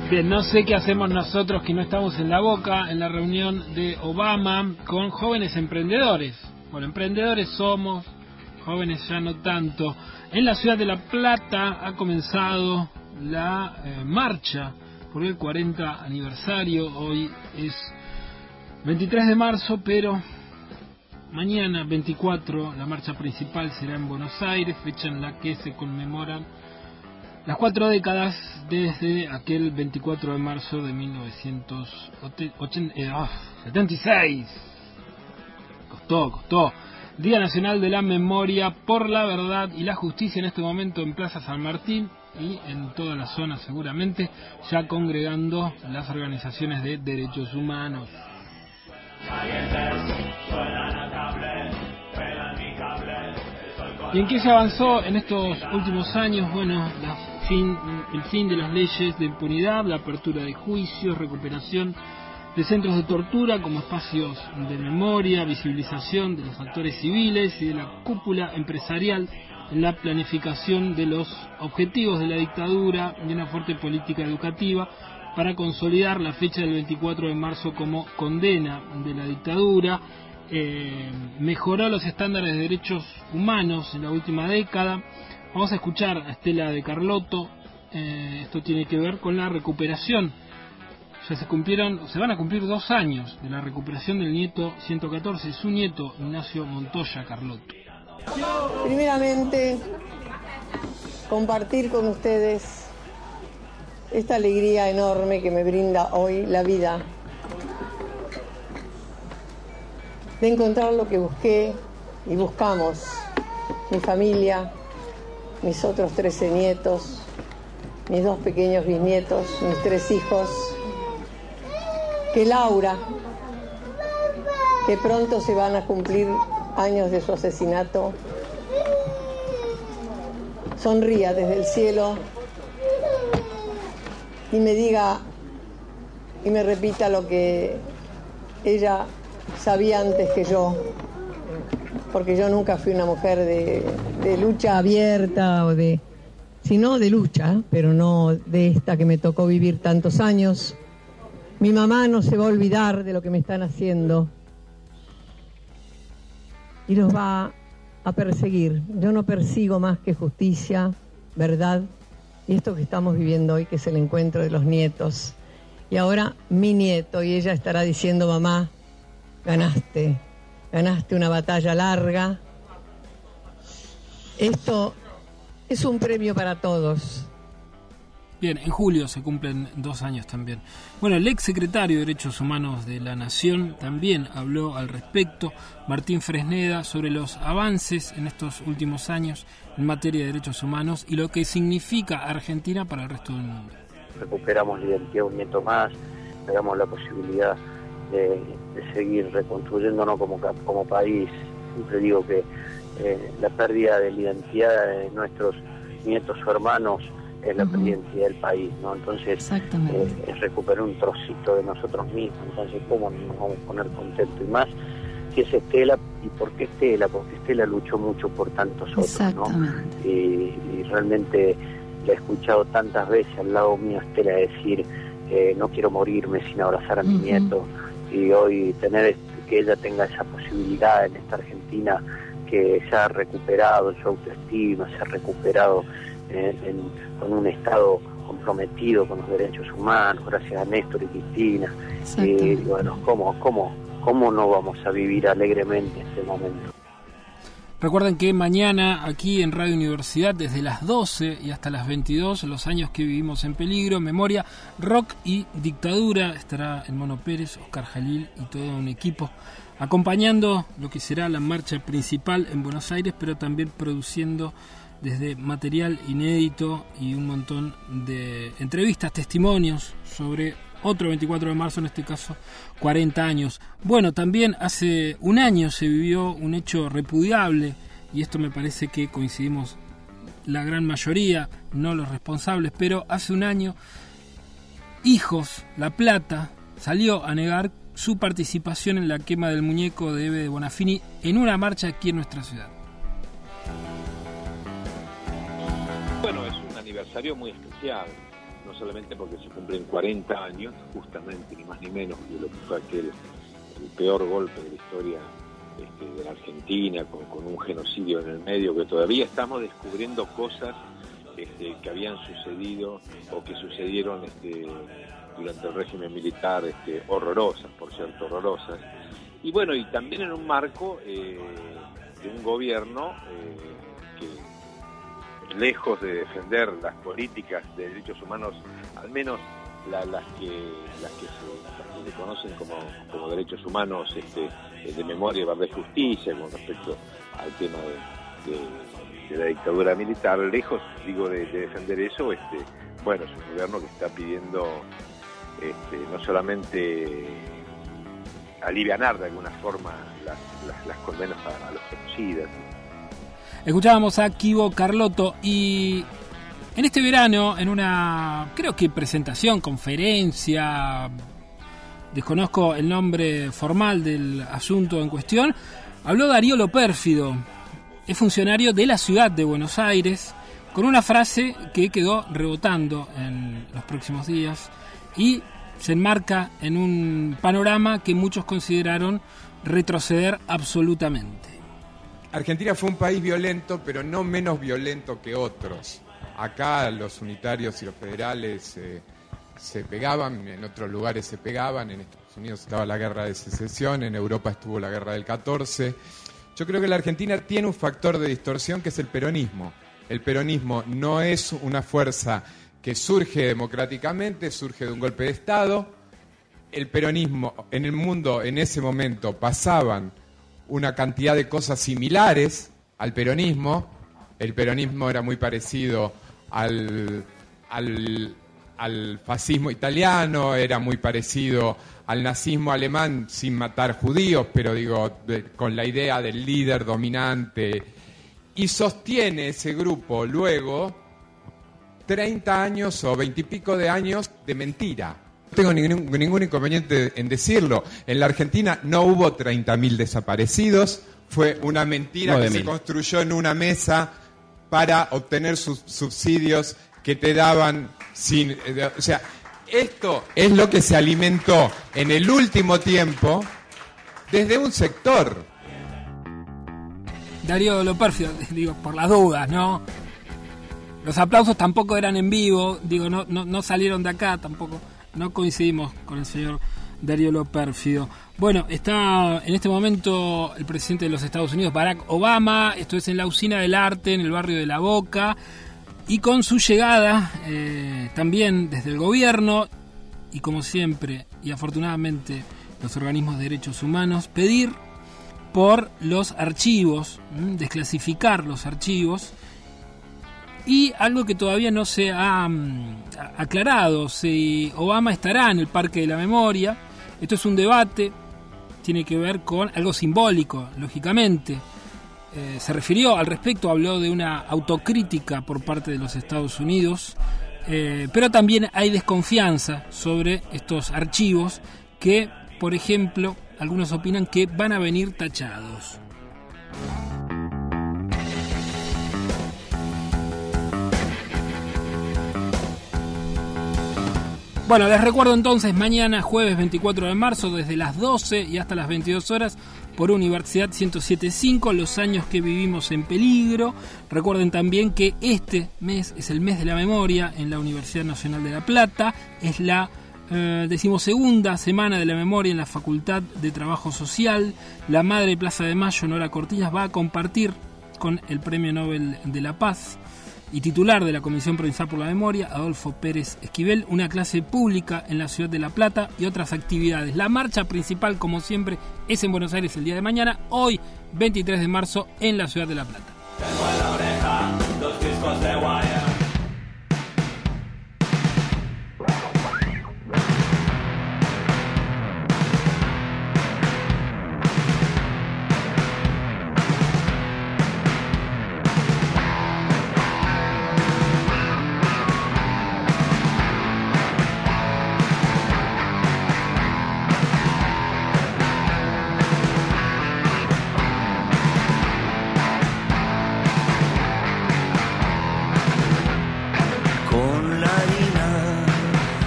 Bien, no sé qué hacemos nosotros que no estamos en La Boca, en la reunión de Obama con jóvenes emprendedores. Bueno, emprendedores somos, jóvenes ya no tanto. En la ciudad de La Plata ha comenzado la marcha por el 40 aniversario. Hoy es 23 de marzo, pero mañana 24 la marcha principal será en Buenos Aires, fecha en la que se conmemoran las 4 décadas desde aquel 24 de marzo de 1976. Costó. Día Nacional de la Memoria por la Verdad y la Justicia, en este momento en Plaza San Martín y en toda la zona seguramente, ya congregando las organizaciones de derechos humanos. ¿Y en qué se avanzó en estos últimos años? Bueno, el fin de las leyes de impunidad, la apertura de juicios, recuperación de centros de tortura como espacios de memoria, visibilización de los actores civiles y de la cúpula empresarial en la planificación de los objetivos de la dictadura y una fuerte política educativa para consolidar la fecha del 24 de marzo como condena de la dictadura. Mejoró los estándares de derechos humanos en la última década. Vamos a escuchar a Estela de Carlotto. Esto tiene que ver con la recuperación. Ya se van a cumplir 2 años de la recuperación del nieto 114, su nieto Ignacio Montoya Carlotto. Primeramente, compartir con ustedes esta alegría enorme que me brinda hoy la vida, de encontrar lo que busqué y buscamos, mi familia, mis otros 13 nietos, mis 2 pequeños bisnietos, mis 3 hijos, que Laura, que pronto se van a cumplir años de su asesinato, sonría desde el cielo y me diga y me repita lo que ella sabía antes que yo, porque yo nunca fui una mujer de lucha abierta sino de lucha, pero no de esta que me tocó vivir tantos años. Mi mamá no se va a olvidar de lo que me están haciendo y los va a perseguir. Yo no persigo más que justicia, verdad y esto que estamos viviendo hoy, que es el encuentro de los nietos. Y ahora mi nieto, y ella estará diciendo: mamá, ganaste una batalla larga. Esto es un premio para todos. Bien, en julio se cumplen 2 años también. Bueno, el ex secretario de Derechos Humanos de la Nación también habló al respecto, Martín Fresneda, sobre los avances en estos últimos años en materia de derechos humanos y lo que significa Argentina para el resto del mundo. Recuperamos la identidad de un nieto más, le damos la posibilidad de seguir reconstruyéndonos como país. Siempre digo que la pérdida de la identidad de nuestros nietos o hermanos es la identidad del país, ¿no? Entonces es recuperar un trocito de nosotros mismos. Entonces, ¿cómo nos vamos a poner contentos? Y más si es Estela. ¿Y por qué Estela? Porque Estela luchó mucho por tantos otros, ¿no? Y realmente la he escuchado tantas veces al lado mío Estela decir: no quiero morirme sin abrazar a mi nieto. Y hoy que ella tenga esa posibilidad en esta Argentina, que se ha recuperado su autoestima, se ha recuperado con un Estado comprometido con los derechos humanos, gracias a Néstor y Cristina. Y bueno, ¿cómo no vamos a vivir alegremente este momento? Recuerden que mañana aquí en Radio Universidad, desde las 12 y hasta las 22, los años que vivimos en peligro, memoria, rock y dictadura, estará el Mono Pérez, Oscar Jalil y todo un equipo acompañando lo que será la marcha principal en Buenos Aires, pero también produciendo desde material inédito y un montón de entrevistas, testimonios sobre otro 24 de marzo, en este caso 40 años. Bueno, también hace un año se vivió un hecho repudiable, y esto me parece que coincidimos la gran mayoría, no los responsables, pero hace un año Hijos, La Plata, salió a negar su participación en la quema del muñeco de Eve de Bonafini en una marcha aquí en nuestra ciudad. Bueno, es un aniversario muy especial. no solamente porque se cumplen 40 años, justamente, ni más ni menos, de lo que fue el peor golpe de la historia de la Argentina, con un genocidio en el medio, que todavía estamos descubriendo cosas que habían sucedido o que sucedieron durante el régimen militar, horrorosas, por cierto, horrorosas. Y bueno, y también en un marco de un gobierno que, lejos de defender las políticas de derechos humanos, al menos las que se conocen como derechos humanos de memoria, verdad y justicia, con respecto al tema de la dictadura militar, lejos, digo, de defender eso, bueno, es un gobierno que está pidiendo no solamente alivianar de alguna forma las condenas a los genocidas. Escuchábamos a Kibo Carlotto y en este verano, en una, creo que presentación, conferencia, desconozco el nombre formal del asunto en cuestión, habló Darío Lo Pérfido, es funcionario de la ciudad de Buenos Aires, con una frase que quedó rebotando en los próximos días y se enmarca en un panorama que muchos consideraron retroceder absolutamente. Argentina fue un país violento, pero no menos violento que otros. Acá los unitarios y los federales se pegaban, en otros lugares se pegaban, en Estados Unidos estaba la guerra de secesión, en Europa estuvo la guerra del 14. Yo creo que la Argentina tiene un factor de distorsión que es el peronismo. El peronismo no es una fuerza que surge democráticamente, surge de un golpe de Estado. El peronismo en el mundo en ese momento pasaban una cantidad de cosas similares al peronismo. El peronismo era muy parecido al fascismo italiano, era muy parecido al nazismo alemán sin matar judíos, pero digo, con la idea del líder dominante. Y sostiene ese grupo luego 30 años o 20 y pico de años de mentira. No tengo ningún inconveniente en decirlo. En la Argentina no hubo 30.000 desaparecidos. Fue una mentira que se construyó en una mesa para obtener subsidios que te daban sin... O sea, esto es lo que se alimentó en el último tiempo desde un sector. Darío Lo Pérfido, digo, por las dudas, ¿no? Los aplausos tampoco eran en vivo, digo, no salieron de acá, tampoco, no coincidimos con el señor Darío Lo Pérfido. Bueno, está en este momento el presidente de los Estados Unidos, Barack Obama, esto es en la Usina del Arte, en el barrio de La Boca, y con su llegada, también desde el gobierno, y como siempre, y afortunadamente los organismos de derechos humanos, pedir por los archivos, desclasificar los archivos, y algo que todavía no se ha aclarado, si Obama estará en el Parque de la Memoria. Esto es un debate, tiene que ver con algo simbólico, lógicamente. Se refirió al respecto, habló de una autocrítica por parte de los Estados Unidos, pero también hay desconfianza sobre estos archivos que, por ejemplo, algunos opinan que van a venir tachados. Bueno, les recuerdo entonces, mañana jueves 24 de marzo, desde las 12 y hasta las 22 horas, por Universidad 107.5, los años que vivimos en peligro. Recuerden también que este mes es el mes de la memoria en la Universidad Nacional de La Plata, es la 12ª semana de la memoria en la Facultad de Trabajo Social. La Madre Plaza de Mayo, Nora Cortiñas, va a compartir con el Premio Nobel de la Paz y titular de la Comisión Provincial por la Memoria, Adolfo Pérez Esquivel, una clase pública en la ciudad de La Plata y otras actividades. La marcha principal, como siempre, es en Buenos Aires el día de mañana, hoy 23 de marzo en la ciudad de La Plata. Tengo en la oreja 2 discos de Wire.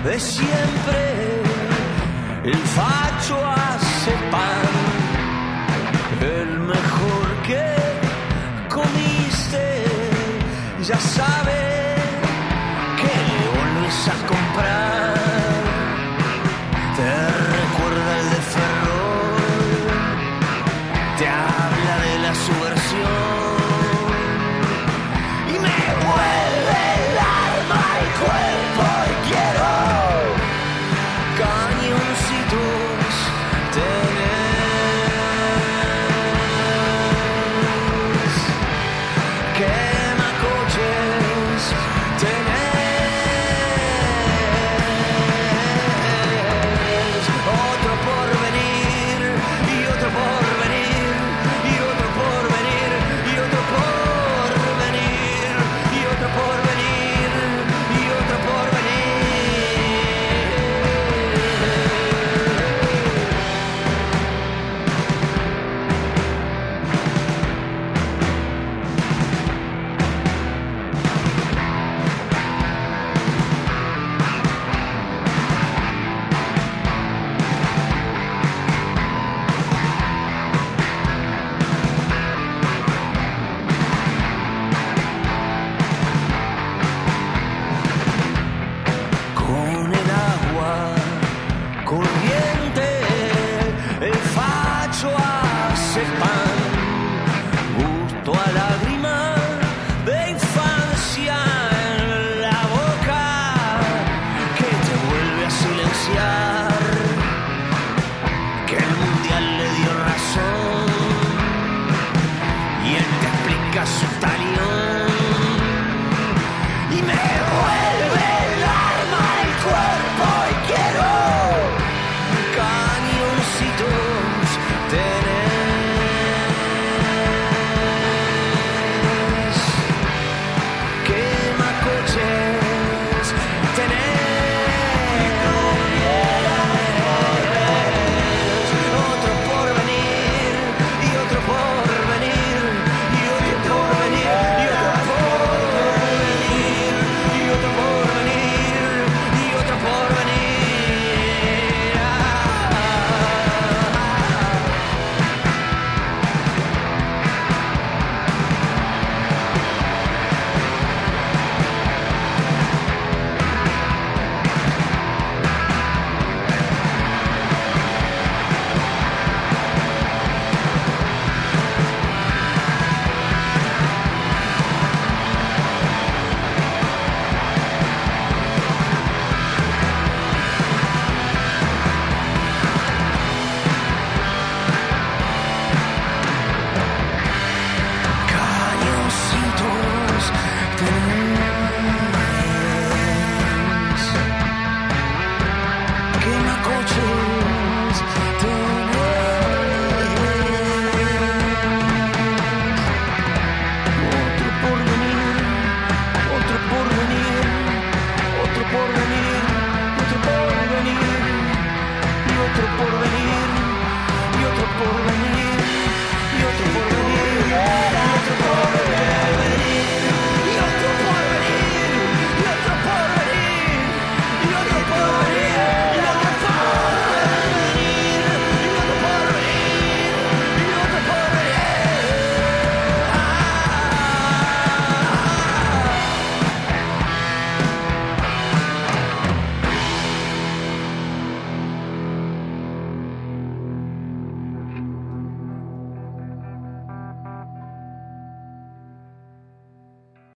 de siempre. El facho hace pan, el mejor que comiste, ya sabes.